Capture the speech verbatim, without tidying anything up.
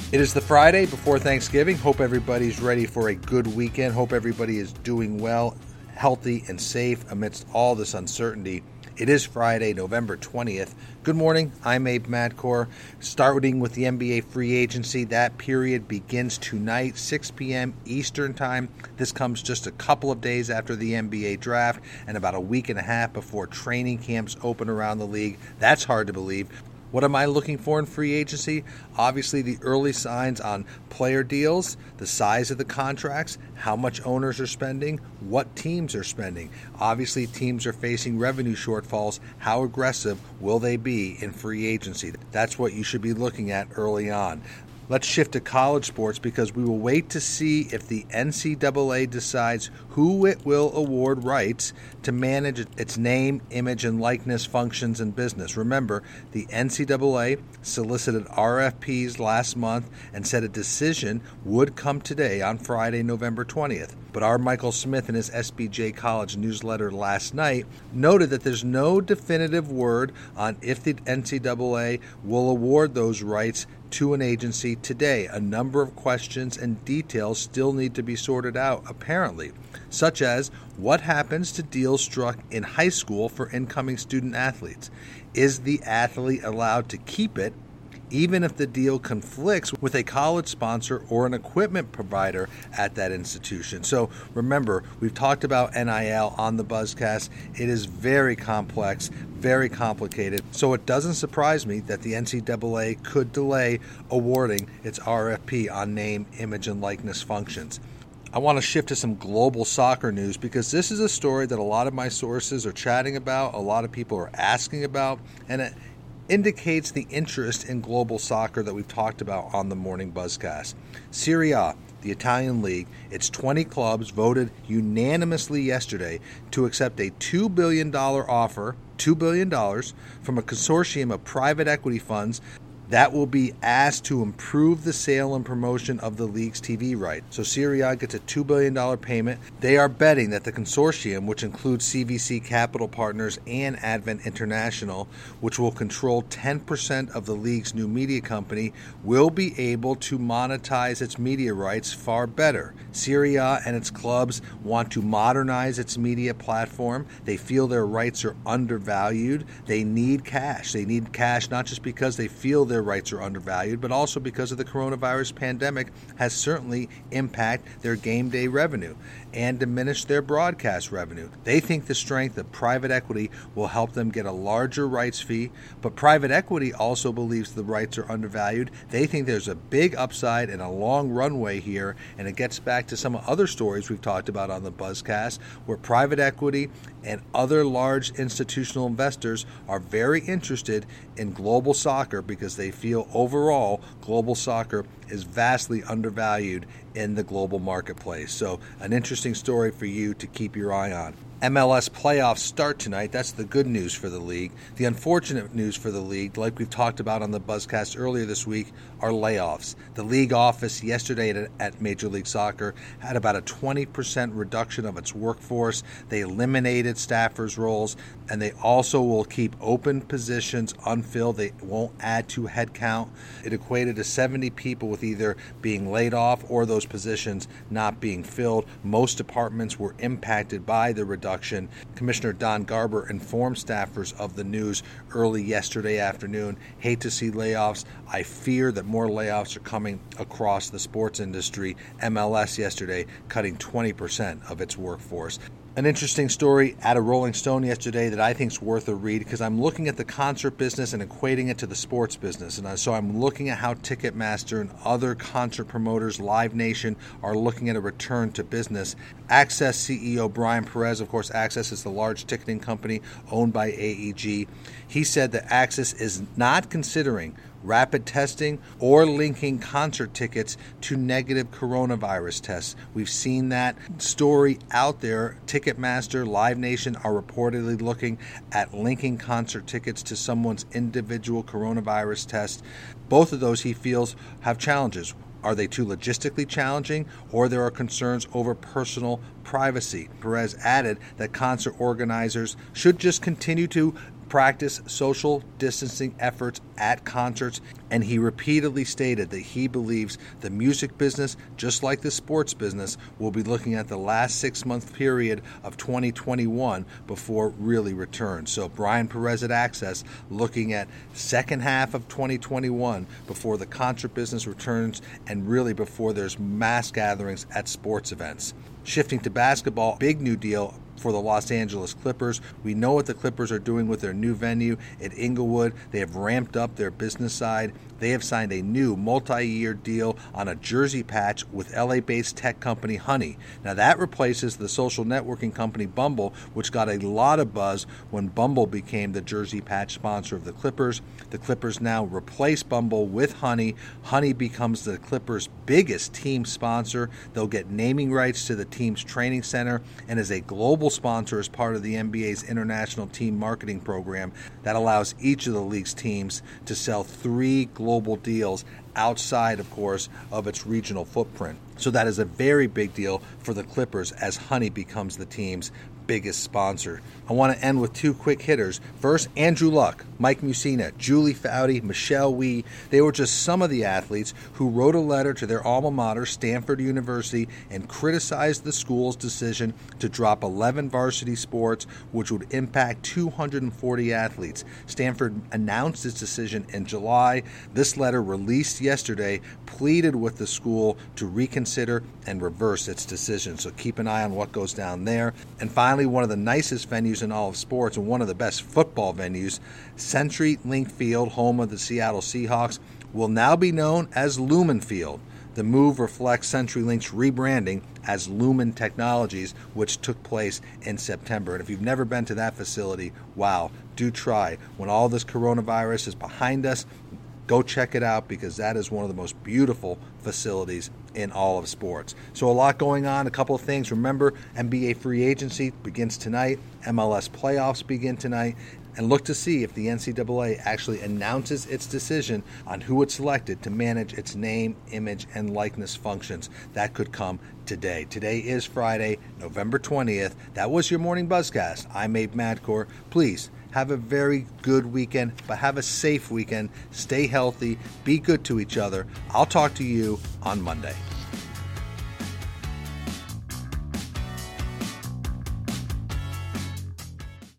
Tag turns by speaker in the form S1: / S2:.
S1: It is the Friday before Thanksgiving. Hope everybody's ready for a good weekend. Hope everybody is doing well, healthy, and safe amidst all this uncertainty. It is Friday, November twentieth. Good morning. I'm Abe Madkour. Starting with the N B A free agency, that period begins tonight, six p.m. Eastern Time. This comes just a couple of days after the N B A draft and about a week and a half before training camps open around the league. That's hard to believe. What am I looking for in free agency? Obviously, the early signs on player deals, the size of the contracts, how much owners are spending, what teams are spending. Obviously, teams are facing revenue shortfalls. How aggressive will they be in free agency? That's what you should be looking at early on. Let's shift to college sports because we will wait to see if the N C double A decides who it will award rights to manage its name, image, and likeness functions and business. Remember, the N C double A solicited R F Ps last month and said a decision would come today on Friday, November twentieth. But our Michael Smith in his S B J College newsletter last night noted that there's no definitive word on if the N C double A will award those rights to an agency today. A number of questions and details still need to be sorted out, apparently, such as what happens to deals struck in high school for incoming student athletes? Is the athlete allowed to keep it even if the deal conflicts with a college sponsor or an equipment provider at that institution? So remember, we've talked about N I L on the Buzzcast. It is very complex, very complicated. So it doesn't surprise me that the N C double A could delay awarding its R F P on name, image, and likeness functions. I want to shift to some global soccer news because this is a story that a lot of my sources are chatting about, a lot of people are asking about, and it indicates the interest in global soccer that we've talked about on the Morning Buzzcast. Serie A, the Italian league, its twenty clubs voted unanimously yesterday to accept a two billion dollars offer, two billion dollars, from a consortium of private equity funds that will be asked to improve the sale and promotion of the league's T V rights. So Serie A gets a two billion dollars payment. They are betting that the consortium, which includes C V C Capital Partners and Advent International, which will control ten percent of the league's new media company, will be able to monetize its media rights far better. Serie A and its clubs want to modernize its media platform. They feel their rights are undervalued. They need cash. They need cash not just because they feel their rights are undervalued, but also because of the coronavirus pandemic has certainly impacted their game day revenue and diminished their broadcast revenue. They think the strength of private equity will help them get a larger rights fee, but private equity also believes the rights are undervalued. They think there's a big upside and a long runway here, and it gets back to some other stories we've talked about on the Buzzcast, where private equity and other large institutional investors are very interested in global soccer because they feel overall global soccer is vastly undervalued in the global marketplace. So an interesting story for you to keep your eye on. M L S playoffs start tonight. That's the good news for the league. The unfortunate news for the league, like we've talked about on the Buzzcast earlier this week, are layoffs. The league office yesterday at, at Major League Soccer had about a twenty percent reduction of its workforce. They eliminated staffers' roles, and they also will keep open positions unfilled. They won't add to headcount. It equated to seventy people with either being laid off or those positions not being filled. Most departments were impacted by the reduction. Commissioner Don Garber informed staffers of the news early yesterday afternoon. Hate to see layoffs. I fear that more layoffs are coming across the sports industry. M L S yesterday cutting twenty percent of its workforce. An interesting story out of Rolling Stone yesterday that I think is worth a read because I'm looking at the concert business and equating it to the sports business. And so I'm looking at how Ticketmaster and other concert promoters, Live Nation, are looking at a return to business. Access C E O Brian Perez, of course, Access is the large ticketing company owned by A E G. He said that Access is not considering rapid testing or linking concert tickets to negative coronavirus tests. We've seen that story out there. Ticketmaster, Live Nation are reportedly looking at linking concert tickets to someone's individual coronavirus test. Both of those, he feels, have challenges. Are they too logistically challenging, or there are concerns over personal privacy? Perez added that concert organizers should just continue to practice social distancing efforts at concerts, and he repeatedly stated that he believes the music business, just like the sports business, will be looking at the last six-month period of twenty twenty-one before really returns. So Brian Perez at Access looking at second half of twenty twenty-one before the concert business returns and really before there's mass gatherings at sports events. Shifting to basketball, big new deal for the Los Angeles Clippers. We know what the Clippers are doing with their new venue at Inglewood. They have ramped up their business side. They have signed a new multi-year deal on a jersey patch with L A-based tech company Honey. Now that replaces the social networking company Bumble, which got a lot of buzz when Bumble became the jersey patch sponsor of the Clippers. The Clippers now replace Bumble with Honey. Honey becomes the Clippers' biggest team sponsor. They'll get naming rights to the team's training center, and as a global sponsor as part of the N B A's International Team Marketing Program that allows each of the league's teams to sell three global deals outside, of course, of its regional footprint. So that is a very big deal for the Clippers as Honey becomes the team's biggest sponsor. I want to end with two quick hitters. First, Andrew Luck, Mike Mussina, Julie Foudy, Michelle Wie. They were just some of the athletes who wrote a letter to their alma mater, Stanford University, and criticized the school's decision to drop eleven varsity sports, which would impact two hundred forty athletes. Stanford announced its decision in July. This letter, released yesterday, pleaded with the school to reconsider and reverse its decision. So keep an eye on what goes down there. And finally, one of the nicest venues in all of sports and one of the best football venues, CenturyLink Field, home of the Seattle Seahawks, will now be known as Lumen Field. The move reflects CenturyLink's rebranding as Lumen Technologies, which took place in September. And if you've never been to that facility, wow, do try. When all this coronavirus is behind us, go check it out because that is one of the most beautiful facilities in all of sports. So a lot going on, a couple of things. Remember, N B A free agency begins tonight. M L S playoffs begin tonight. And look to see if the N C double A actually announces its decision on who it selected to manage its name, image, and likeness functions. That could come today. Today is Friday, November twentieth. That was your Morning Buzzcast. I'm Abe Madcore. Please have a very good weekend, but have a safe weekend. Stay healthy. Be good to each other. I'll talk to you on Monday.